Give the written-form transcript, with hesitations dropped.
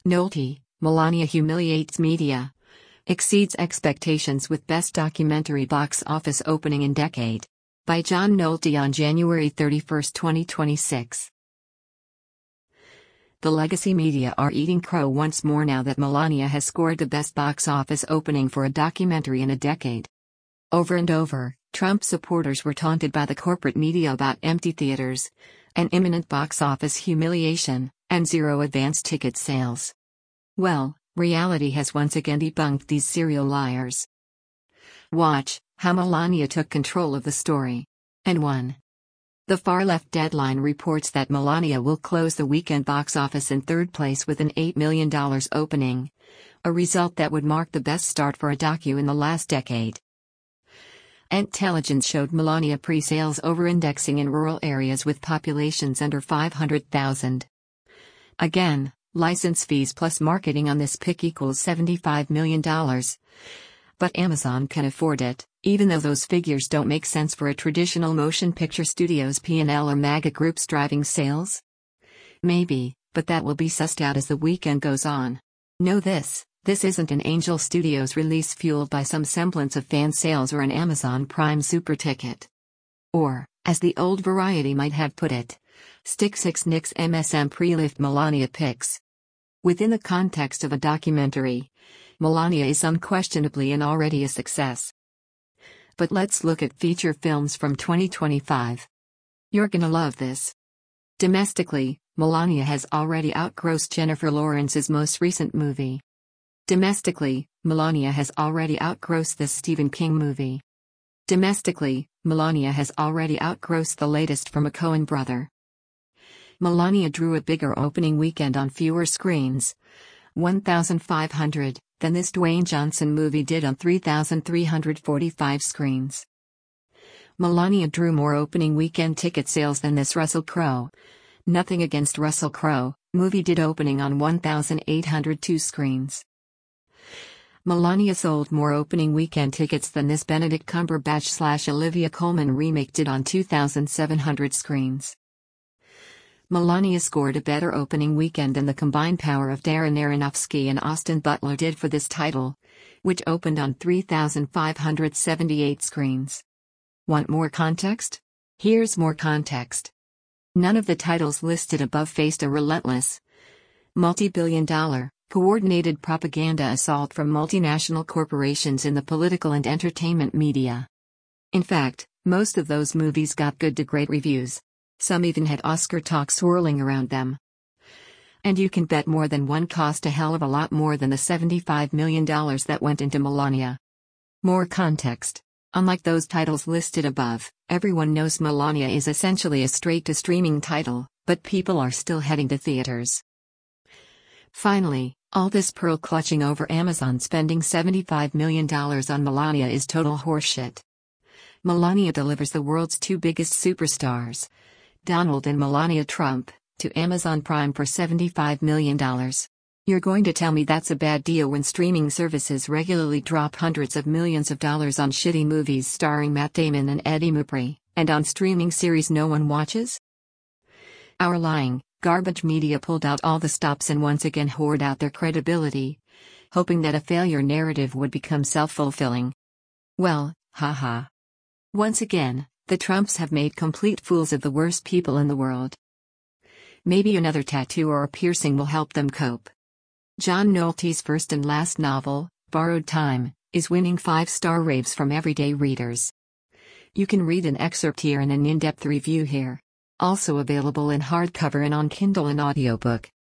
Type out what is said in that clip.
Nolte, Melania humiliates media. Exceeds expectations with best documentary box office opening in decade. By John Nolte on January 31, 2026. The legacy media are eating crow once more now that Melania has scored the best box office opening for a documentary in a decade. Over and over, Trump supporters were taunted by the corporate media about empty theaters, an imminent box office humiliation, and zero advance ticket sales. Well, reality has once again debunked these serial liars. Watch how Melania took control of the story and won. The far-left Deadline reports that Melania will close the weekend box office in third place with an $8 million opening, a result that would mark the best start for a docu in the last decade. Intelligence showed Melania pre-sales over-indexing in rural areas with populations under 500,000. Again, license fees plus marketing on this pick equals $75 million. But Amazon can afford it, even though those figures don't make sense for a traditional motion picture studio's P&L or MAGA Group's driving sales? Maybe, but that will be sussed out as the weekend goes on. Know this isn't an Angel Studios release fueled by some semblance of fan sales or an Amazon Prime super ticket. Or, as the old Variety might have put it, Stick 6 Nicks MSM pre-lift Melania picks. Within the context of a documentary, Melania is unquestionably and already a success. But let's look at feature films from 2025. You're gonna love this. Domestically, Melania has already outgrossed Jennifer Lawrence's most recent movie. Domestically, Melania has already outgrossed this Stephen King movie. Domestically, Melania has already outgrossed the latest from a Coen brother. Melania drew a bigger opening weekend on fewer screens, 1,500, than this Dwayne Johnson movie did on 3,345 screens. Melania drew more opening weekend ticket sales than this Russell Crowe, nothing against Russell Crowe, movie did opening on 1,802 screens. Melania sold more opening weekend tickets than this Benedict Cumberbatch/Olivia Colman remake did on 2,700 screens. Melania scored a better opening weekend than the combined power of Darren Aronofsky and Austin Butler did for this title, which opened on 3,578 screens. Want more context? Here's more context. None of the titles listed above faced a relentless, multi-billion-dollar, coordinated propaganda assault from multinational corporations in the political and entertainment media. In fact, most of those movies got good to great reviews. Some even had Oscar talk swirling around them. And you can bet more than one cost a hell of a lot more than the $75 million that went into Melania. More context. Unlike those titles listed above, everyone knows Melania is essentially a straight-to-streaming title, but people are still heading to theaters. Finally, all this pearl clutching over Amazon spending $75 million on Melania is total horseshit. Melania delivers the world's two biggest superstars, Donald and Melania Trump, to Amazon Prime for $75 million. You're going to tell me that's a bad deal when streaming services regularly drop hundreds of millions of dollars on shitty movies starring Matt Damon and Eddie Murphy, and on streaming series no one watches? Our lying, garbage media pulled out all the stops and once again hoard out their credibility, hoping that a failure narrative would become self-fulfilling. Well, haha. Once again, the Trumps have made complete fools of the worst people in the world. Maybe another tattoo or a piercing will help them cope. John Nolte's first and last novel, Borrowed Time, is winning 5-star raves from everyday readers. You can read an excerpt here and an in-depth review here. Also available in hardcover and on Kindle and audiobook.